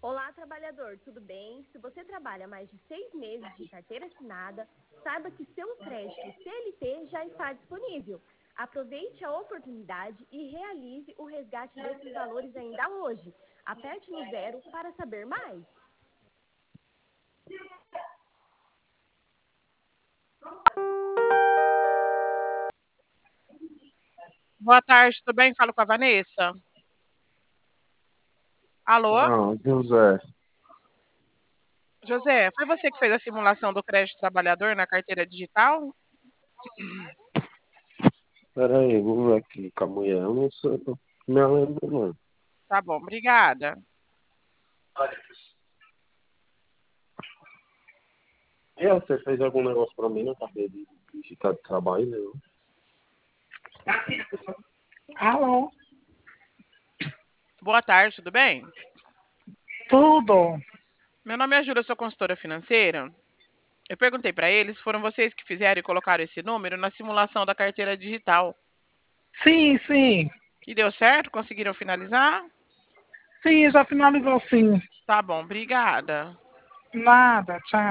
Olá, trabalhador, tudo bem? Se você trabalha mais de 6 meses de carteira assinada, saiba que seu crédito CLT já está disponível. Aproveite a oportunidade e realize o resgate desses valores ainda hoje. Aperte no 0 para saber mais. Boa tarde, tudo bem? Falo com a Vanessa. Alô? Não, José. José, foi você que fez a simulação do crédito trabalhador na carteira digital? Pera aí, vou ver aqui com a mulher. Eu não sei, não me lembro não. Tá bom, obrigada. E você fez algum negócio pra mim na carteira digital de trabalho, não? Alô, Boa tarde, tudo bem? tudo? Meu nome é Júlia, eu sou consultora financeira. Eu perguntei para eles, foram vocês que fizeram e colocaram esse número na simulação da carteira digital. Sim, sim. E deu certo? Conseguiram finalizar? Sim, já finalizou sim. Tá bom, obrigada. Nada, tchau.